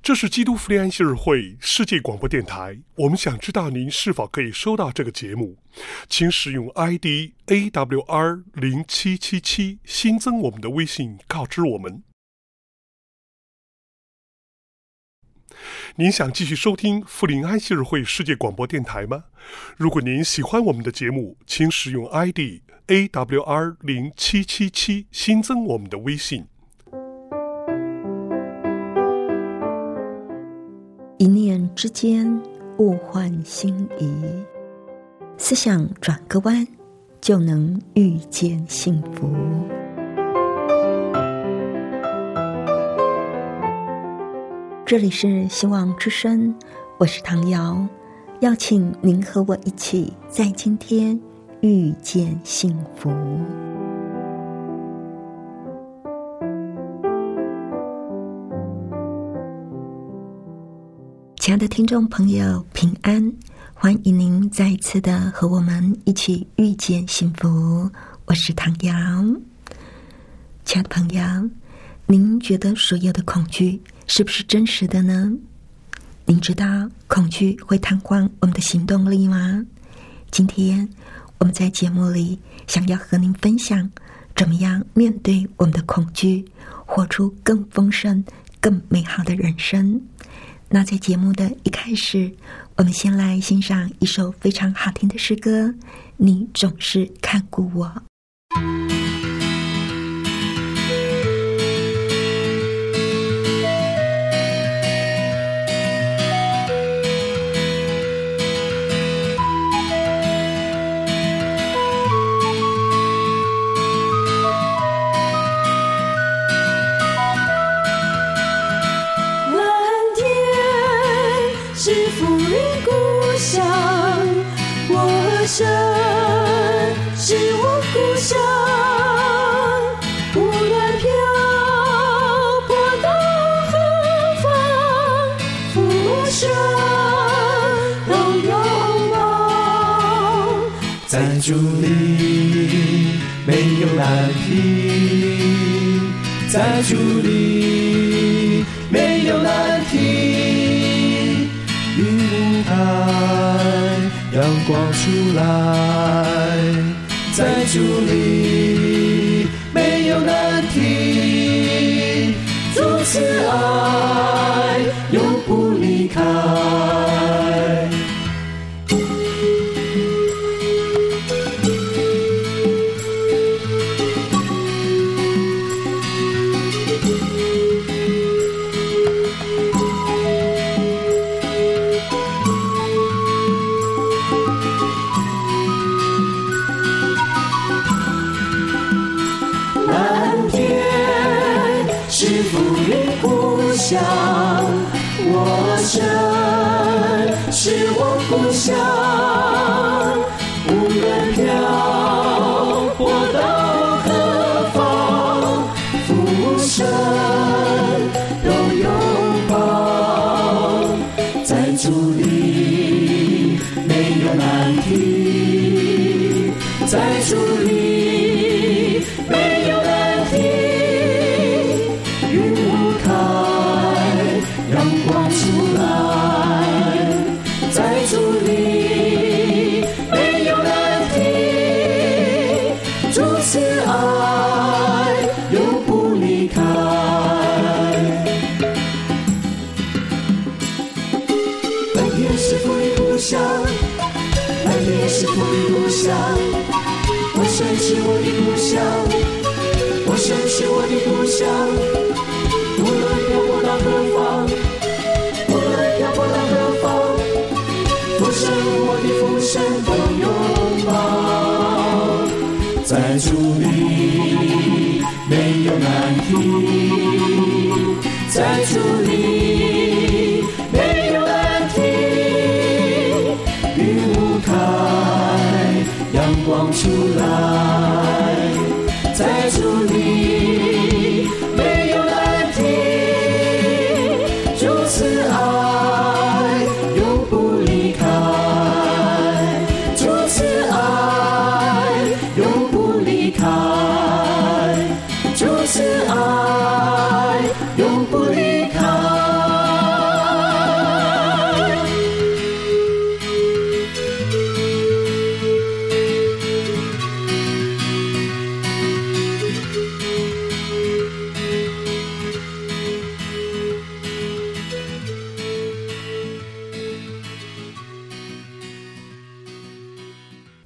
这是基督福音安息日会世界广播电台，我们想知道您是否可以收到这个节目，请使用 ID AWR0777 新增我们的微信告知我们。您想继续收听福音安息日会世界广播电台吗？如果您喜欢我们的节目，请使用 ID AWR0777 新增我们的微信。 一念之间，物换星移，思想转个弯，就能遇见幸福。这里是希望之声，我是唐瑶，邀请您和我一起在今天遇见幸福。亲爱的听众朋友，平安！欢迎您再一次的和我们一起遇见幸福。我是唐瑶。亲爱的朋友，您觉得所有的恐惧是不是真实的呢？您知道恐惧会瘫痪我们的行动力吗？今天我们在节目里想要和您分享，怎么样面对我们的恐惧，活出更丰盛、更美好的人生。那在节目的一开始，我们先来欣赏一首非常好听的诗歌，你总是看顾我。 神是我故乡，无论漂泊到何方，父神都拥抱。 在主里没有难题，在主里没有难题，云雾开，阳光出来，在主里没有难题，主慈爱永不离开。 我神是我故乡，无论漂泊到何方，父神都拥抱。在主里没有难题，在主里没有难题，云雾开，阳光出来，在主里没有难题，主慈爱永不离开。蓝天是父的故乡，蓝天是父的故乡，我神是我的故乡，我神是我的故乡，无论漂泊到何方，无论漂泊到何方，父神我的父神都拥抱。在主里没有难题，在主里没有难题，云雾开，阳光出来，在主里没有难题，主慈爱永不离开，主慈爱永不离开，主慈爱永不离开。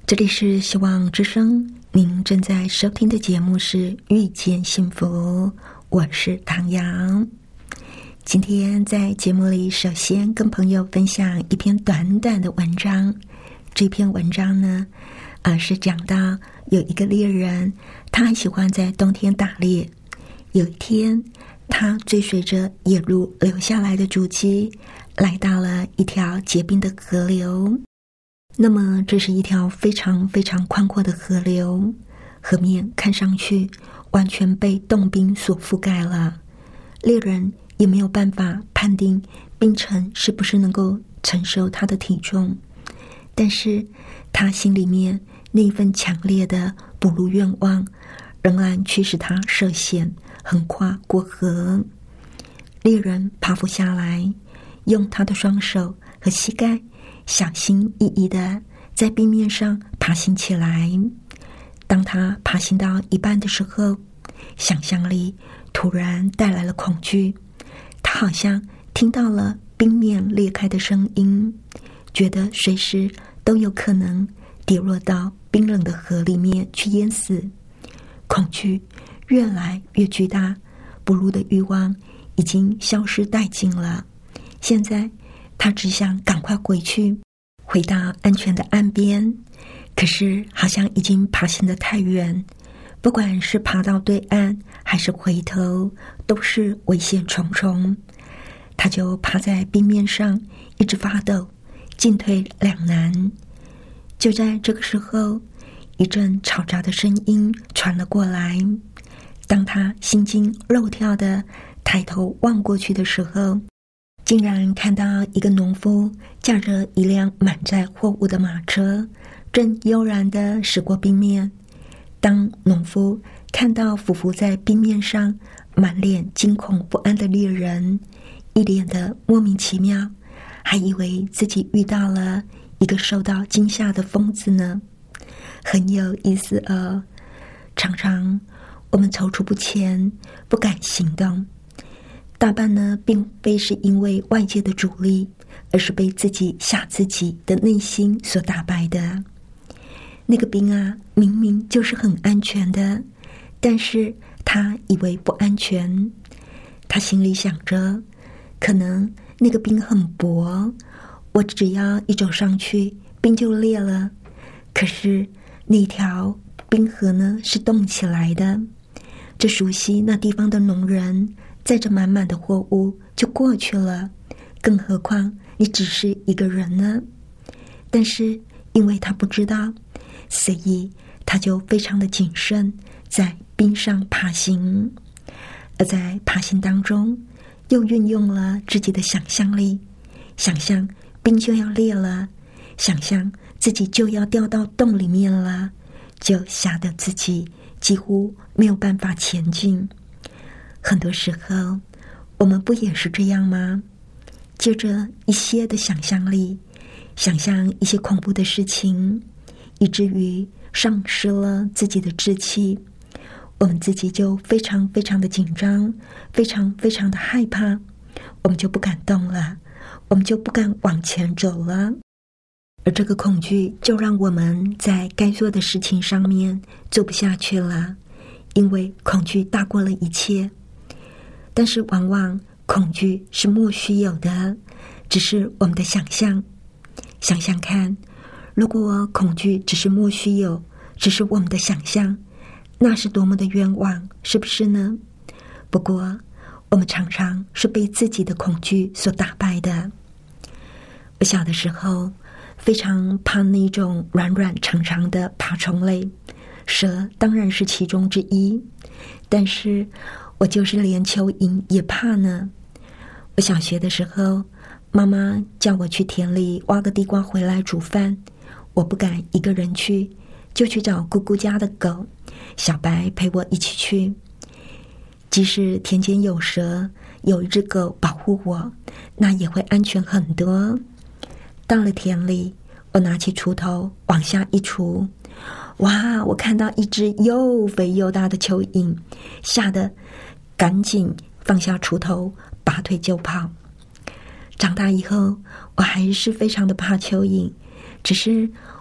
这里是希望之声，您正在收听的节目是遇见幸福，我是唐阳。今天在节目里，首先跟朋友分享一篇短短的文章。这篇文章呢，是讲到有一个猎人，他很喜欢在冬天打猎。有一天，他追随着野鹿留下来的足迹，来到了一条结冰的河流。那么这是一条非常非常宽阔的河流，河面看上去完全被冻冰所覆盖了，猎人也没有办法判定冰层是不是能够承受他的体重，但是他心里面那一份强烈的捕鹿愿望仍然驱使他涉险横跨过河。猎人爬伏下来，用他的双手和膝盖小心翼翼地在冰面上爬行起来。当他爬行到一半的时候，想象力突然带来了恐惧，他好像听到了冰面裂开的声音，觉得随时都有可能跌落到冰冷的河里面去淹死。恐惧越来越巨大，捕鹿的欲望已经消失殆尽了。现在他只想赶快回到安全的岸边，可是好像已经爬行得太远，不管是爬到对岸还是回头，都是危险重重。他就趴在冰面上一直发抖，进退两难。就在这个时候，一阵嘈杂的声音传了过来。当他心惊肉跳地抬头望过去的时候，竟然看到一个农夫驾着一辆满载货物的马车，正悠然地驶过冰面。当农夫看到匍匐在冰面上满脸惊恐不安的猎人，一脸的莫名其妙，还以为自己遇到了一个受到惊吓的疯子呢。很有意思哦。常常我们踌躇不前，不敢行动，大半呢并非是因为外界的阻力，而是被自己吓自己的内心所打败的。那个冰啊，明明就是很安全的，但是他以为不安全。他心里想着，可能那个冰很薄，我只要一走上去，冰就裂了。可是那条冰河呢，是冻起来的。这熟悉那地方的农人载着满满的货物就过去了，更何况你只是一个人呢？但是因为他不知道，所以他就非常的谨慎，在冰上爬行。而在爬行当中，又运用了自己的想象力，想象冰就要裂了，想象自己就要掉到洞里面了，就吓得自己几乎没有办法前进。很多时候我们不也是这样吗？借着一些的想象力，想象一些恐怖的事情，以至于丧失了自己的志气，我们自己就非常非常的紧张，非常非常的害怕，我们就不敢动了，我们就不敢往前走了。而这个恐惧就让我们在该做的事情上面做不下去了，因为恐惧大过了一切。但是往往恐惧是莫须有的，只是我们的想象。想想看，如果恐惧只是莫须有，只是我们的想象，那是多么的冤枉，是不是呢？不过我们常常是被自己的恐惧所打败的。我小的时候非常怕那种软软长长的爬虫类，蛇当然是其中之一，但是我就是连蚯蚓也怕呢。我小学的时候，妈妈叫我去田里挖个地瓜回来煮饭，我不敢一个人去，就去找姑姑家的狗小白陪我一起去。即使田间有蛇，有一只狗保护我，那也会安全很多。到了田里，我拿起锄头往下一锄，哇，我看到一只又肥又大的蚯蚓，吓得赶紧放下锄头，拔腿就跑。长大以后，我还是非常的怕蚯蚓，只是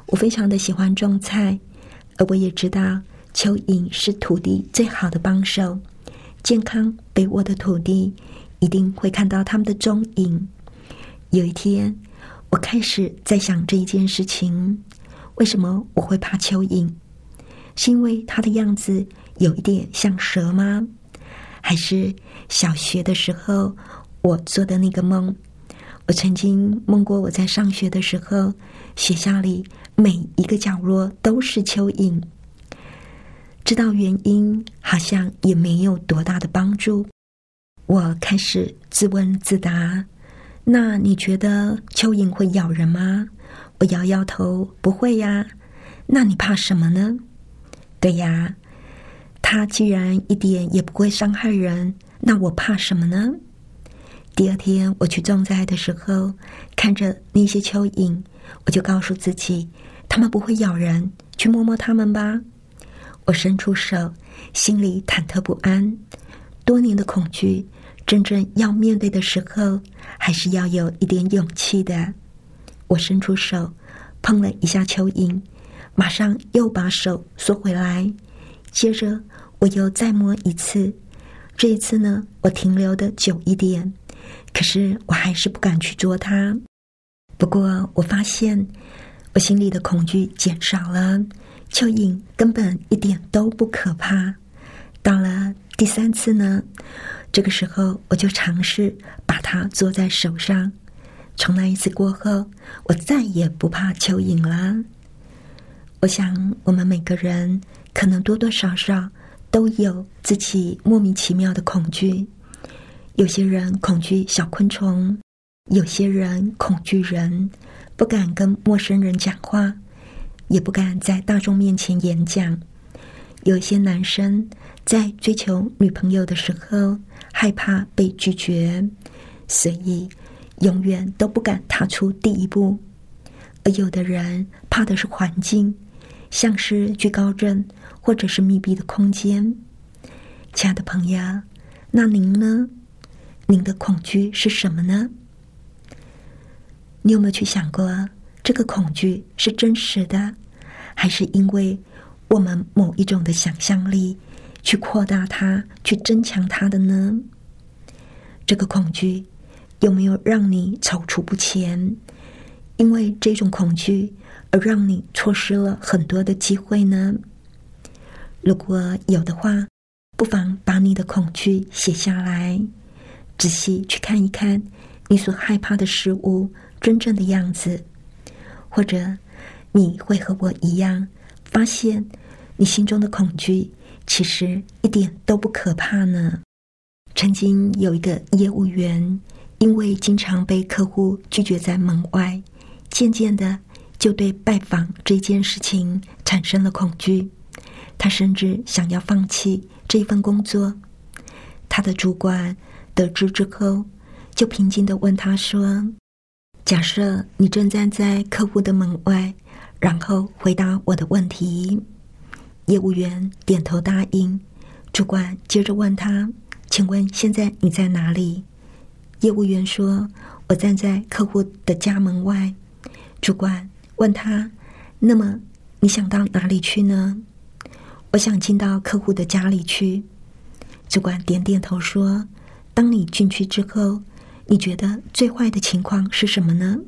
我非常的喜欢种菜，而我也知道蚯蚓是土地最好的帮手。健康肥沃的土地一定会看到它们的踪影。有一天，我开始在想这一件事情：为什么我会怕蚯蚓？是因为它的样子有一点像蛇吗？还是小学的时候我做的那个梦？我曾经梦过我在上学的时候，学校里每一个角落都是蚯蚓。知道原因好像也没有多大的帮助。我开始自问自答：那你觉得蚯蚓会咬人吗？我摇摇头，不会呀。那你怕什么呢？对呀，它既然一点也不会伤害人，那我怕什么呢？第二天我去种菜的时候，看着那些蚯蚓，我就告诉自己，它们不会咬人，去摸摸它们吧。我伸出手，心里忐忑不安。多年的恐惧，真正要面对的时候，还是要有一点勇气的。我伸出手，碰了一下蚯蚓，马上又把手缩回来。接着我又再摸一次，这一次呢，我停留的久一点，可是我还是不敢去捉它。不过我发现我心里的恐惧减少了，蚯蚓根本一点都不可怕。到了第3次呢，这个时候我就尝试把它捉在手上。从那一次过后，我再也不怕蚯蚓了。我想我们每个人可能多多少少都有自己莫名其妙的恐惧。有些人恐惧小昆虫，有些人恐惧人，不敢跟陌生人讲话，也不敢在大众面前演讲。有些男生在追求女朋友的时候害怕被拒绝，所以永远都不敢踏出第一步。而有的人怕的是环境，像是居高症或者是密闭的空间。亲爱的朋友，那您呢？您的恐惧是什么呢？你有没有去想过，这个恐惧是真实的，还是因为我们某一种的想象力去扩大它，去增强它的呢？这个恐惧有没有让你踌躇不前？因为这种恐惧而让你错失了很多的机会呢？如果有的话，不妨把你的恐惧写下来，仔细去看一看你所害怕的事物真正的样子。或者你会和我一样，发现你心中的恐惧其实一点都不可怕呢。曾经有一个业务员，因为经常被客户拒绝在门外，渐渐的就对拜访这件事情产生了恐惧。他甚至想要放弃这份工作。他的主管得知之后，就平静地问他说：假设你正站在客户的门外，然后回答我的问题。业务员点头答应。主管接着问他：请问现在你在哪里？业务员说：我站在客户的家门外。主管问他：那么你想到哪里去呢？我想进到客户的家里去。主管点点头说：当你进去之后，你觉得最坏的情况是什么呢？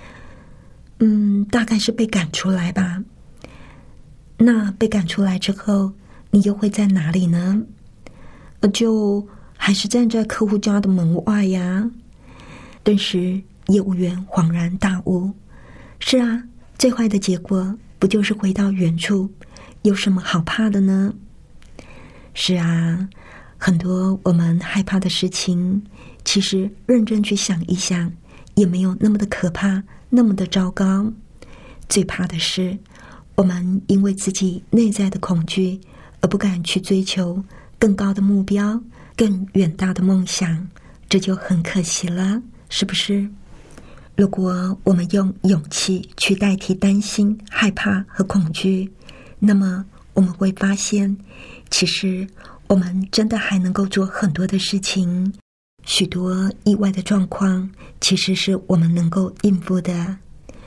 大概是被赶出来吧。那被赶出来之后，你又会在哪里呢？就还是站在客户家的门外呀。顿时业务员恍然大悟。是啊，最坏的结果不就是回到原处，有什么好怕的呢？是啊，很多我们害怕的事情，其实认真去想一想，也没有那么的可怕，那么的糟糕。最怕的是我们因为自己内在的恐惧而不敢去追求更高的目标，更远大的梦想，这就很可惜了，是不是？如果我们用勇气去代替担心、害怕和恐惧，那么我们会发现，其实我们真的还能够做很多的事情，许多意外的状况其实是我们能够应付的。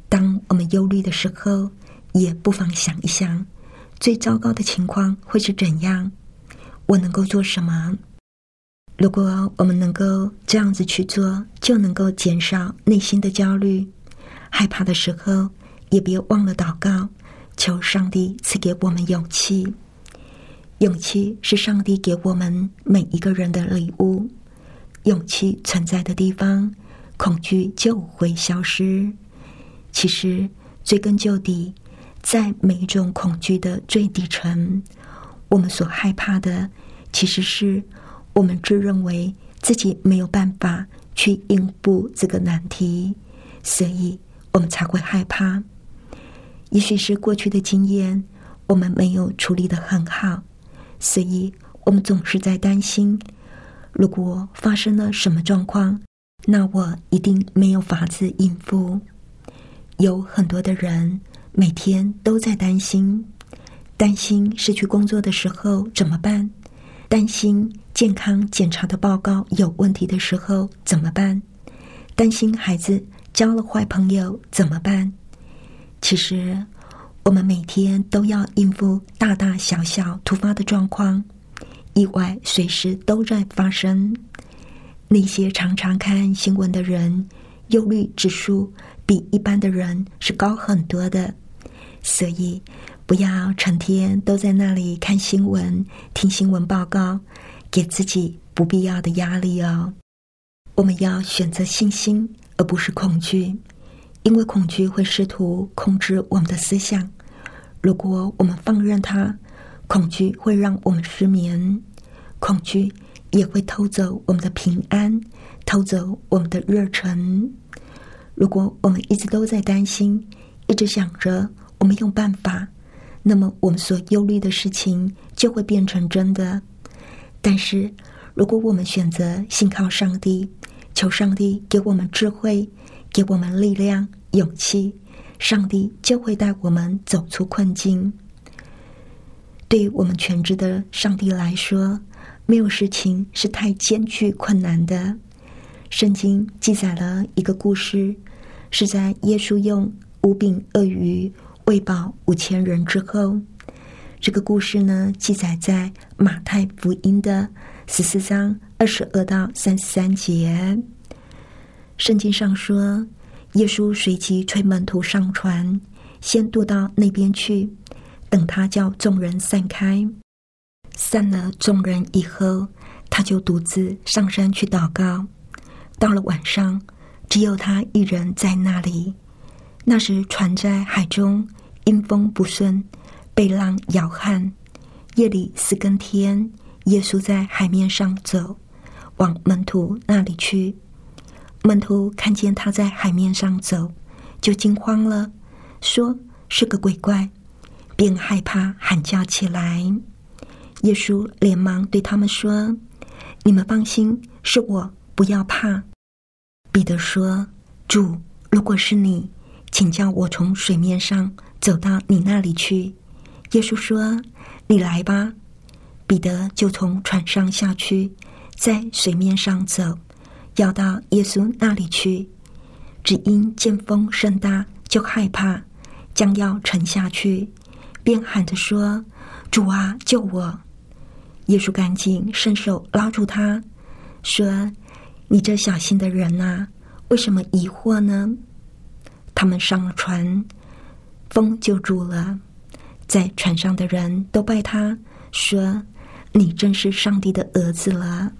当我们忧虑的时候，也不妨想一想，最糟糕的情况会是怎样？我能够做什么？如果我们能够这样子去做，就能够减少内心的焦虑。害怕的时候，也别忘了祷告，求上帝赐给我们勇气。勇气是上帝给我们每一个人的礼物。勇气存在的地方，恐惧就会消失。其实追根究底，在每一种恐惧的最底层，我们所害怕的其实是我们自认为自己没有办法去应付这个难题，所以我们才会害怕。也许是过去的经验我们没有处理得很好，所以我们总是在担心，如果发生了什么状况，那我一定没有法子应付。有很多的人每天都在担心，担心失去工作的时候怎么办，担心健康检查的报告有问题的时候怎么办，担心孩子交了坏朋友怎么办。其实我们每天都要应付大大小小突发的状况，意外随时都在发生。那些常常看新闻的人，忧虑指数比一般的人是高很多的，所以不要成天都在那里看新闻、听新闻报告，给自己不必要的压力哦。我们要选择信心，而不是恐惧，因为恐惧会试图控制我们的思想。如果我们放任它，恐惧会让我们失眠，恐惧也会偷走我们的平安，偷走我们的热忱。如果我们一直都在担心，一直想着我没有办法，那么我们所忧虑的事情就会变成真的。但是如果我们选择信靠上帝，求上帝给我们智慧，给我们力量、勇气，上帝就会带我们走出困境。对于我们全知的上帝来说，没有事情是太艰巨困难的。圣经记载了一个故事，是在耶稣用5饼2鱼喂饱5000人之后。这个故事呢，记载在马太福音的14章22到33节。圣经上说，耶稣随即催门徒上船，先渡到那边去，等他叫众人散开。散了众人以后，他就独自上山去祷告。到了晚上，只有他一人在那里。那时船在海中，因风不顺，被浪摇撼。夜里4更天，耶稣在海面上走，往门徒那里去。门徒看见他在海面上走，就惊慌了，说是个鬼怪，便害怕喊叫起来。耶稣连忙对他们说，你们放心，是我，不要怕。彼得说，主，如果是你，请叫我从水面上走到你那里去。耶稣说，你来吧。彼得就从船上下去，在水面上走，要到耶稣那里去。只因见风甚大，就害怕，将要沉下去，便喊着说，主啊，救我。耶稣赶紧伸手拉住他，说，你这小心的人啊，为什么疑惑呢？他们上了船，风就住了。在船上的人都拜他，说，你真是上帝的儿子了。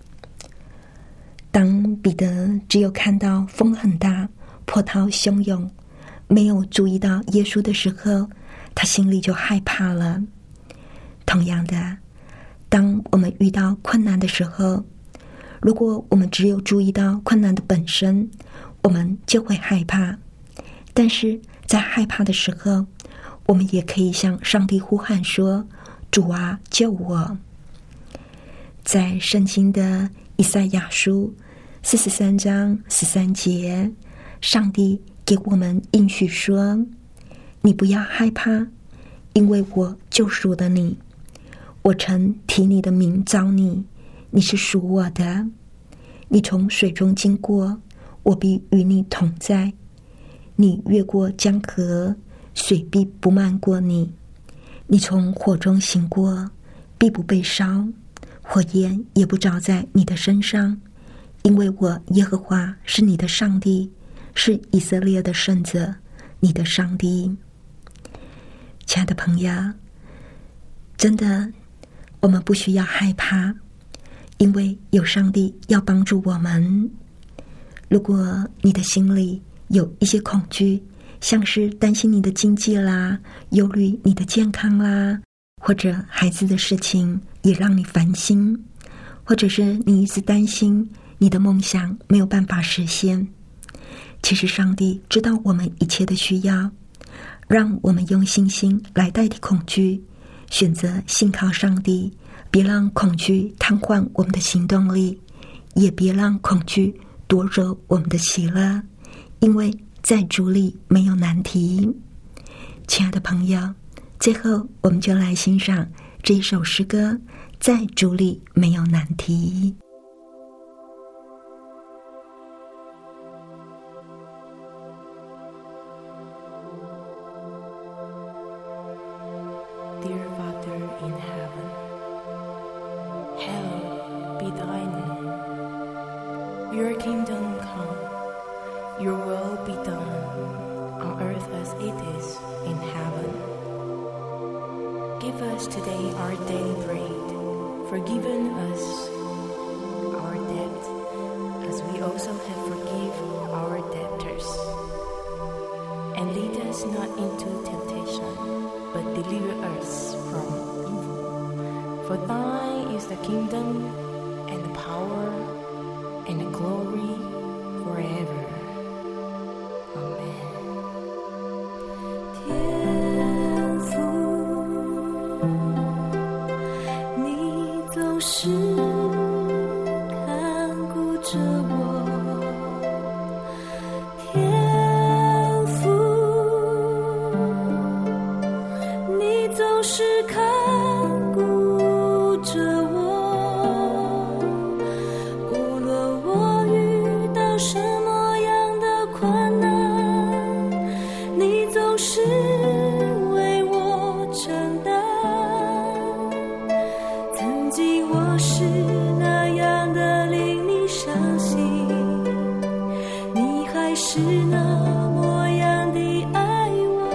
当彼得只有看到风很大，波涛汹涌，没有注意到耶稣的时候，他心里就害怕了。同样的，当我们遇到困难的时候，如果我们只有注意到困难的本身，我们就会害怕。但是在害怕的时候，我们也可以向上帝呼喊说，主啊，救我。在圣经的以赛亚书43章13节，上帝给我们应许说，你不要害怕，因为我救赎了你，我曾提你的名召你，你是属我的。你从水中经过，我必与你同在。 你越过江河，水必不漫过你；你从火中行过，必不被烧，火焰也不着在你的身上。因为我耶和华是你的上帝，是以色列的圣者，你的上帝。亲爱的朋友，真的，我们不需要害怕，因为有上帝要帮助我们。如果你的心里有一些恐惧，像是担心你的经济啦，忧虑你的健康啦，或者孩子的事情也让你烦心，或者是你一直担心你的梦想没有办法实现，其实上帝知道我们一切的需要，让我们用信心来代替恐惧，选择信靠上帝，别让恐惧瘫痪我们的行动力，也别让恐惧夺走我们的喜乐，因为在主里没有难题。亲爱的朋友，最后我们就来欣赏这一首诗歌，在主里没有难题。 Dear Father in heaven, hallowed be thy name. Your kingdom come, your will be done, on earth as it is in heaven. Give us today our daily bread, forgive us our debt, as we also have forgiven our debtors. And lead us not into temptation, but deliver us from evil. For thine is the kingdom, and the power, and the glory, forever. Amen. 天父，你总是看顾着我。天父，你总是看顾着我。无论我遇到什么样的困难，你总是为我承担。曾经我是那样的令你伤心，你还是那模样的爱我。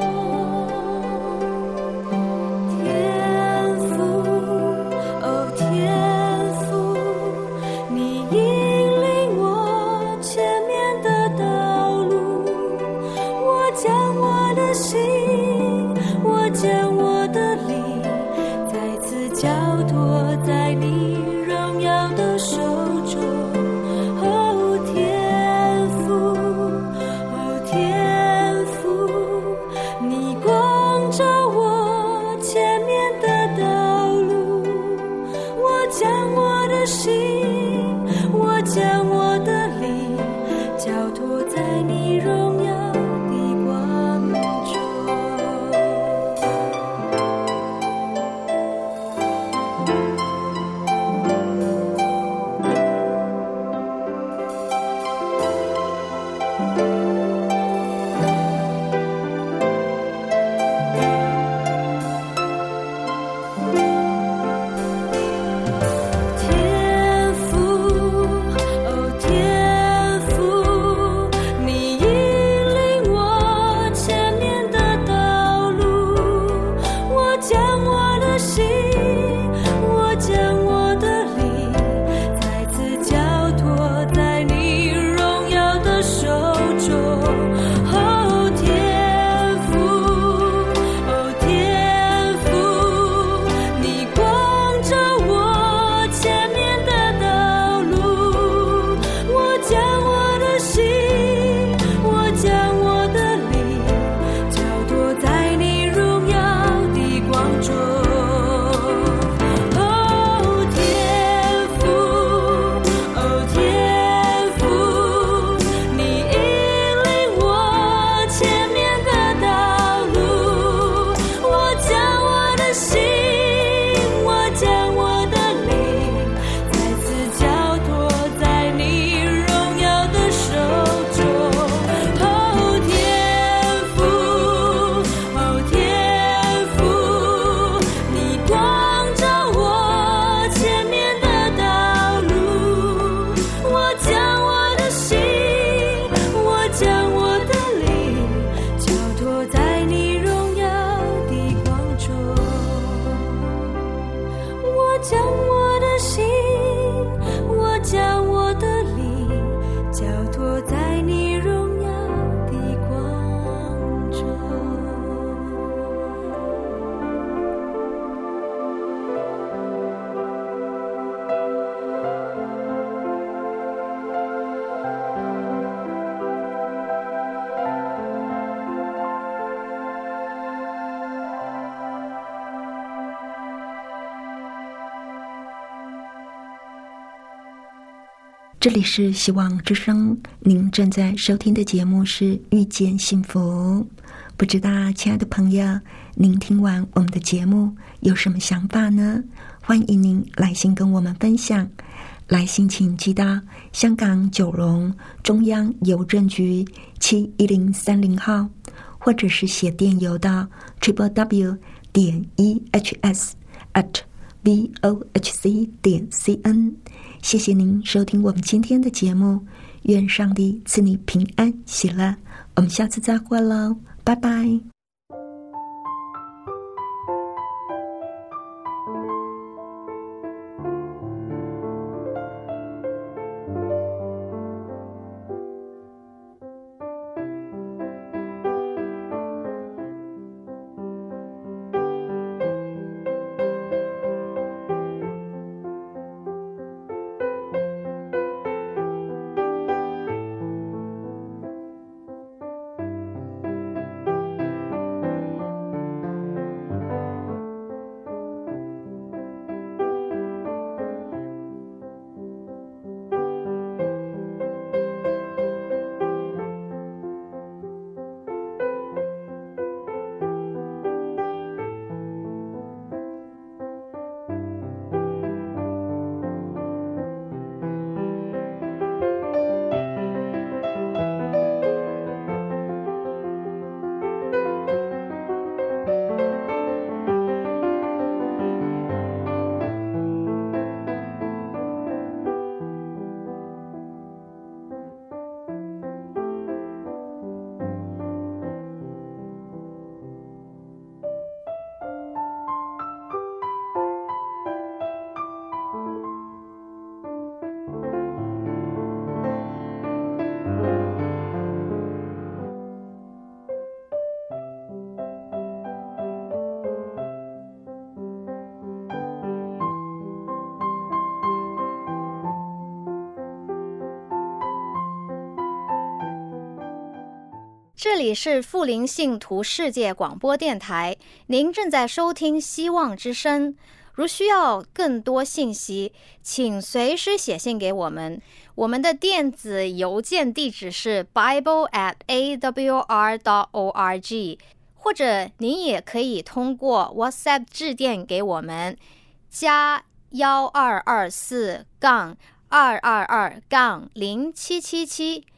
天父，哦天父，你引领我前面的道路。我将我的心，我将我的灵，再次交托在你荣耀的手中。哦天父，哦天父，你光照我前面的道路。我将我的心，我将我的灵，交托在你荣耀的光中。天父，哦天父，你引领我前面的道路。我将我的心，我将我的灵，再次交托在你荣耀的手中。 这里是希望之声，您正在收听的节目是遇见幸福。不知道亲爱的朋友，您听完我们的节目有什么想法呢？欢迎您来信跟我们分享。来信请寄到香港九龙中央邮政局71030号，或者是写电邮到 www.ehs@vohc.cn。谢谢您收听我们今天的节目，愿上帝赐你平安喜乐。我们下次再会喽，拜拜。 这里是富林信徒世界广播电台，您正在收听希望之声。如需要更多信息，请随时写信给我们。我们的电子邮件地址是 bible@awr.org， 或者您也可以通过 WhatsApp 致电给我们，加1224-222-0777